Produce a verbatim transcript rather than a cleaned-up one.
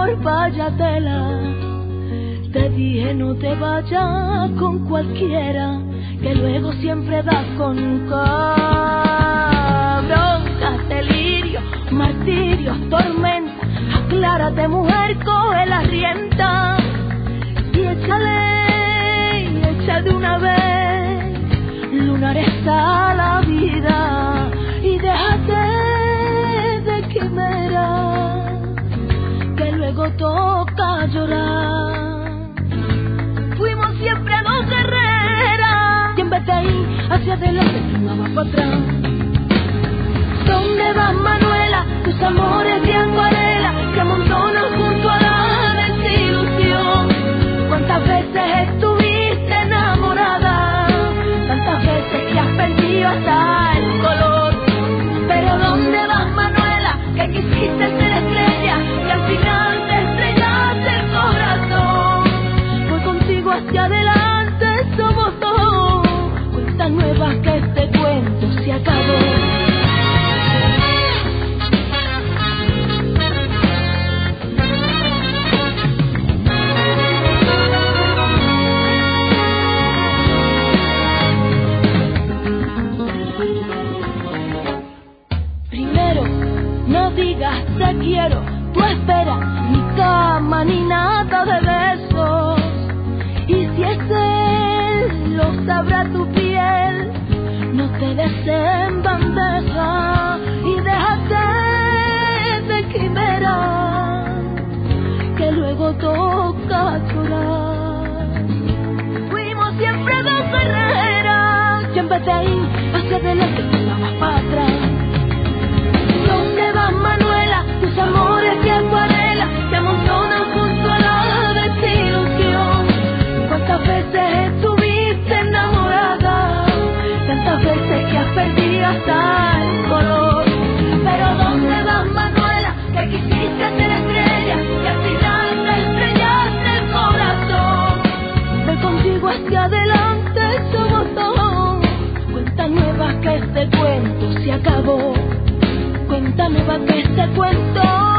por vallatela. Te dije no te vayas con cualquiera, que luego siempre das con un broncas, delirio, martirio, tormenta. Aclárate mujer, coge la rienda y échale, y echa de una vez lunares a la vida y déjate de quimera, que luego toca llorar. Fuimos siempre dos guerreras y en vez de ir hacia adelante no vas para atrás. ¿Dónde vas, Manuela? Tus amores de acuarela se amontonan junto a la desilusión. ¿Cuántas veces estuviste enamorada? Tantas veces que has perdido hasta el color. Pero ¿dónde vas, Manuela? Que quisiste ser estrella y al final te estrellaste el corazón. Voy contigo hacia adelante, somos dos. Cuentas nuevas que este cuento se acabó. Te quiero, tú esperas ni cama ni nada de besos. Y si es él, lo sabrá tu piel. No te des en bandeja y déjate de quimera, que luego toca llorar. Fuimos siempre dos guerreras y en vez de ir hacia adelante tú vas para atrás. ¿Dónde vas, Manuela? Tus amores de acuarela se amontonan junto a la desilusión. ¿Cuántas veces estuviste enamorada? Tantas veces que has perdido hasta el color. Pero ¿dónde vas, Manuela? Que quisiste ser estrella y al final te estrellaste el corazón. Voy contigo hacia adelante, somos dos. Cuentas nuevas que este cuento se acabó. Cuéntame pa' que este cuento